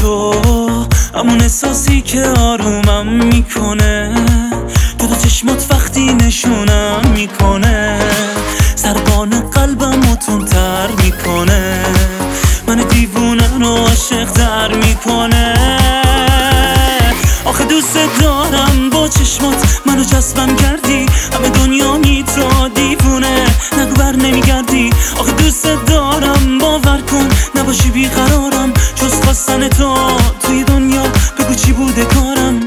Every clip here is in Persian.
تو، همون احساسی که آرومم میکنه، تو چشمات وقتی نشونم میکنه، ضربان قلبم تندتر میکنه، من دیوونه رو عاشق تر میکنه. آخه دوست دارم با چشمات منو جذبم کردی، همه دنیا بی تو دیوونه، نگو بر نمیگردی. آخه دوست دارم باور کن نباشی بیقرارم، جز خواستن تو توی دنیا بگو چی بوده کارم.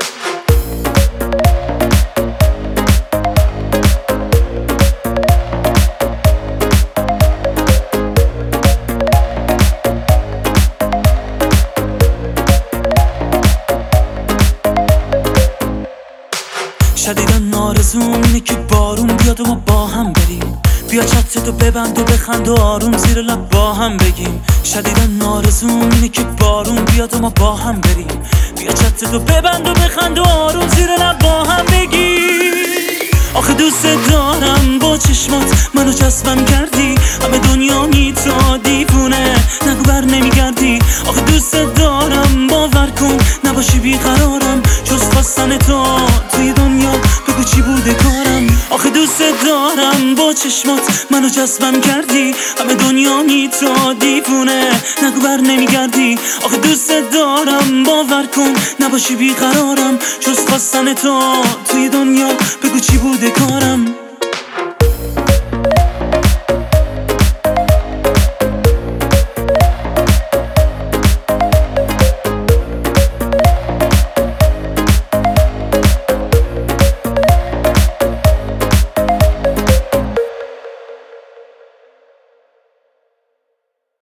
شدیدن آرزوم اینه که بارون بیاد و ما با هم بریم، بیا چترتو ببند و بخند و آروم زیر لب با هم بگیم. شدیدن آرزوم اینه که بارون بیاد و ما با هم بریم، بیا چترتو ببند و بخند و آروم زیر لب با هم بگیم. آخه دوست دارم با چشمات منو جذبم کردی، همه دنیا بی تو دیوونه، نگو بر نمیگردی. آخه دوست دارم باور کن نباشی بیقرارم، جز خواستن تو توی دنیا بگو چی بوده کارم. آخه دوست دارم با چشمات منو جذبم کردی، همه دنیا بی تو دیوونه، نگو بر نمیگردی. آخه دوست دارم باور کن نباشی بیقرارم، جز خواستن تو توی دنیا بگو چی بوده کارم.